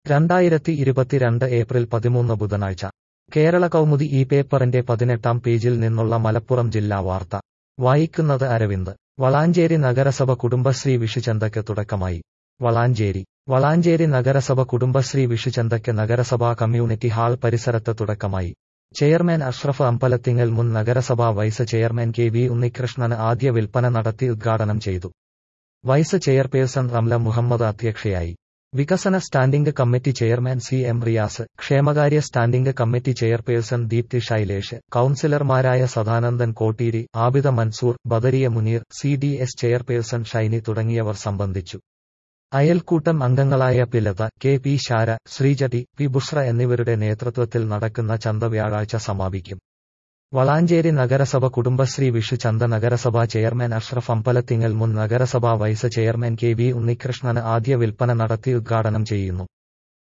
2022 April 13 ബുധനാഴ്ച കേരള കൗമുദി ഈ പേപ്പറിന്റെ 18-ാം പേജിൽ നിന്നുള്ള മലപ്പുറം ജില്ലാ വാർത്ത വായിക്കുന്നത് അരവിന്ദ്. വളാഞ്ചേരി നഗരസഭ കുടുംബശ്രീ വിഷുചന്തയ്ക്ക് തുടക്കമായി. വളാഞ്ചേരി നഗരസഭ കുടുംബശ്രീ വിഷുചന്തയ്ക്ക് നഗരസഭാ കമ്മ്യൂണിറ്റി ഹാൾ പരിസരത്ത് തുടക്കമായി. ചെയർമാൻ അഷ്റഫ് അമ്പലത്തിങ്ങൽ, മുൻ നഗരസഭാ vice chairman K V Unnikrishnan ആദ്യ വിൽപ്പന നടത്തി ഉദ്ഘാടനം ചെയ്തു. വൈസ് ചെയർപേഴ്സൺ റംല മുഹമ്മദ് അധ്യക്ഷയായി. വികസന standing committee chairman C M Riyas, ക്ഷേമകാര്യ standing committee chairperson Deepthi Shailesh, കൌൺസിലർമാരായ Sadanandan Kotteeri, Abida Mansoor, Badariya Muneer, C D S chairperson Shiny തുടങ്ങിയവർ സംബന്ധിച്ചു. അയൽക്കൂട്ടം അംഗങ്ങളായ Pilatha, K P Shara, Sreejathi, P Bushra എന്നിവരുടെ നേതൃത്വത്തിൽ നടക്കുന്ന ചന്ത വ്യാഴാഴ്ച സമാപിക്കും. വളാഞ്ചേരി നഗരസഭ കുടുംബശ്രീ വിഷു ചന്ത നഗരസഭാ ചെയർമാൻ അഷ്റഫ് അമ്പലത്തിങ്ങൽ, മുൻ നഗരസഭാ വൈസ് ചെയർമാൻ കെ വി ഉണ്ണികൃഷ്ണന് ആദ്യ വിൽപ്പന നടത്തി ഉദ്ഘാടനം ചെയ്യുന്നു.